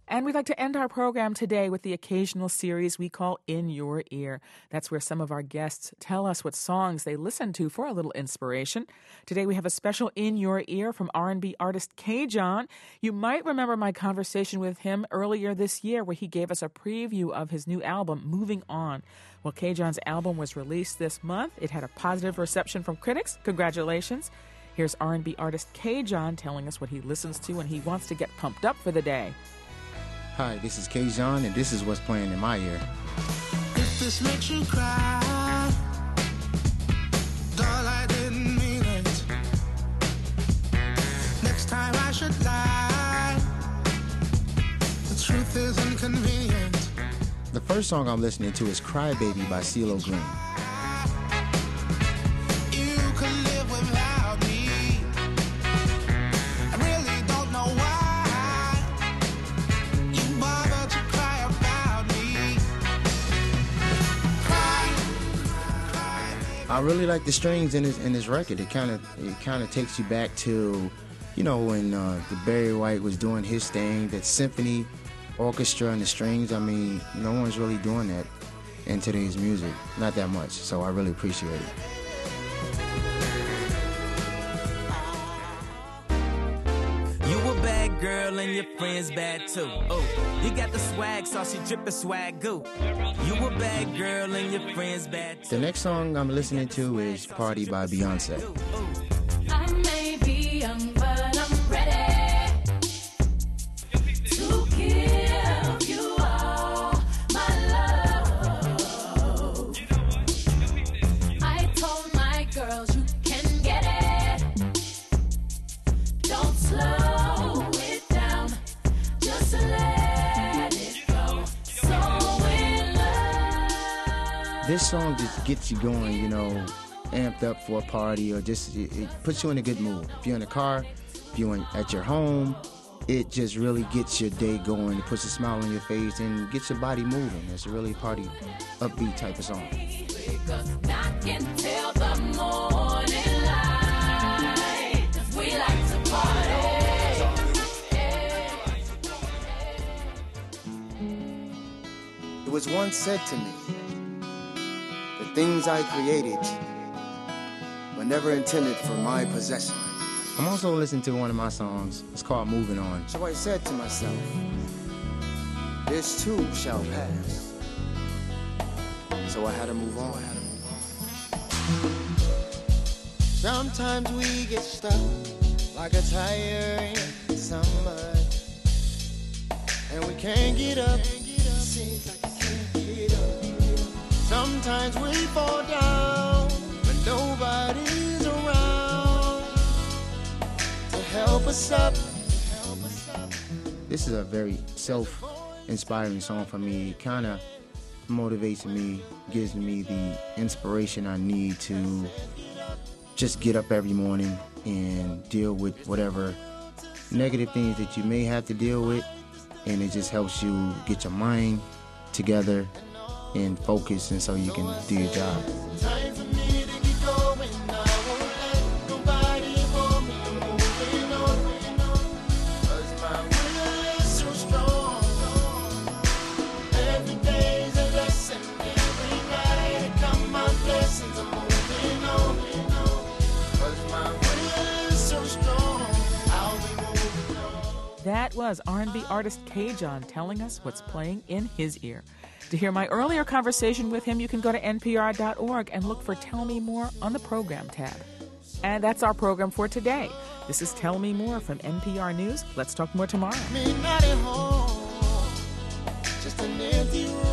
And we'd like to end our program today with the occasional series we call In Your Ear. That's where some of our guests tell us what songs they listen to for a little inspiration. Today we have a special In Your Ear from R&B artist K-John. You might remember my conversation with him earlier this year where he gave us a preview of his new album, Moving On. Well, K-John's album was released this month. It had a positive reception from critics. Congratulations. Here's R&B artist K-John telling us what he listens to when he wants to get pumped up for the day. Hi, this is K-John, and this is what's playing in my ear. If this makes you cry, doll, I didn't mean it. Next time I should lie. The truth is inconvenient. The first song I'm listening to is Cry Baby by CeeLo Green. I really like the strings in this record. It kind of takes you back to, you know, when the Barry White was doing his thing, that symphony orchestra and the strings. I mean, no one's really doing that in today's music, not that much. So I really appreciate it. You a bad girl and your friends bad too. Oh, you got the swag, saucy drippin' swag goo. You a bad girl and your friends bad too. The next song I'm listening to is Party by Beyonce. I may be young, but I'm ready to give you all my love. I told my girls you can get it. Don't slow it down, just let it go. So in love. This song just gets you going, you know, amped up for a party, or just it puts you in a good mood. If you're in the car, if you're at your home, it just really gets your day going. It puts a smile on your face and gets your body moving. It's a really party, upbeat type of song. Knock until the morning light, 'cause we like to party. It was once said to me, the things I created were never intended for my possession. I'm also listening to one of my songs. It's called Moving On. So I said to myself, this too shall pass. So I had to move on. Sometimes we get stuck like a tire in some mud, and we can't get up. Seems like you can't get up. Sometimes we fall down when nobody's around to help us up. This is a very self-inspiring song for me. It kind of motivates me, gives me the inspiration I need to just get up every morning and deal with whatever negative things that you may have to deal with, and it just helps you get your mind together and focus, and so you can do your job. Time for me to get going. I won't let nobody hold me. I'm moving on, 'cause my will is so strong. Every day's a lesson. Every night come my blessings. I'm moving on, 'cause my will is so strong. I'll be moving on. That was R&B artist K-John telling us what's playing in his ear. To hear my earlier conversation with him, you can go to npr.org and look for Tell Me More on the Program tab. And that's our program for today. This is Tell Me More from NPR News. Let's talk more tomorrow. Me not at home, just an empty room.